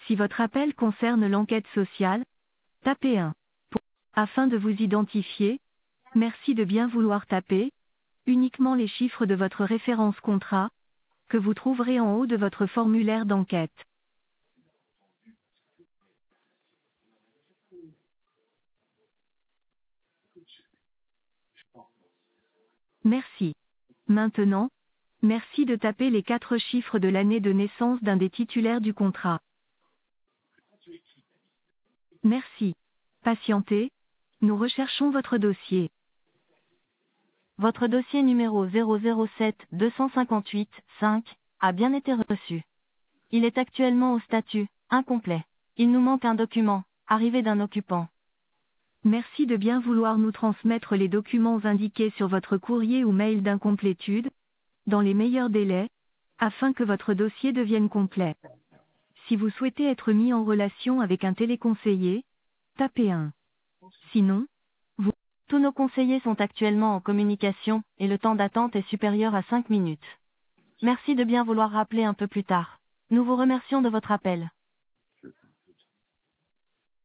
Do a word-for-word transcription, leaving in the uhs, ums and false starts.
Si votre appel concerne l'enquête sociale, tapez un. Pour- Afin de vous identifier, merci de bien vouloir taper uniquement les chiffres de votre référence contrat, que vous trouverez en haut de votre formulaire d'enquête. Merci. Maintenant, merci de taper les quatre chiffres de l'année de naissance d'un des titulaires du contrat. Merci. Patientez, nous recherchons votre dossier. Votre dossier numéro zéro zéro sept deux cent cinquante-huit cinq a bien été reçu. Il est actuellement au statut incomplet. Il nous manque un document, arrivé d'un occupant. Merci de bien vouloir nous transmettre les documents indiqués sur votre courrier ou mail d'incomplétude, dans les meilleurs délais, afin que votre dossier devienne complet. Si vous souhaitez être mis en relation avec un téléconseiller, tapez un. Sinon, vous... Tous nos conseillers sont actuellement en communication, et le temps d'attente est supérieur à cinq minutes. Merci de bien vouloir rappeler un peu plus tard. Nous vous remercions de votre appel.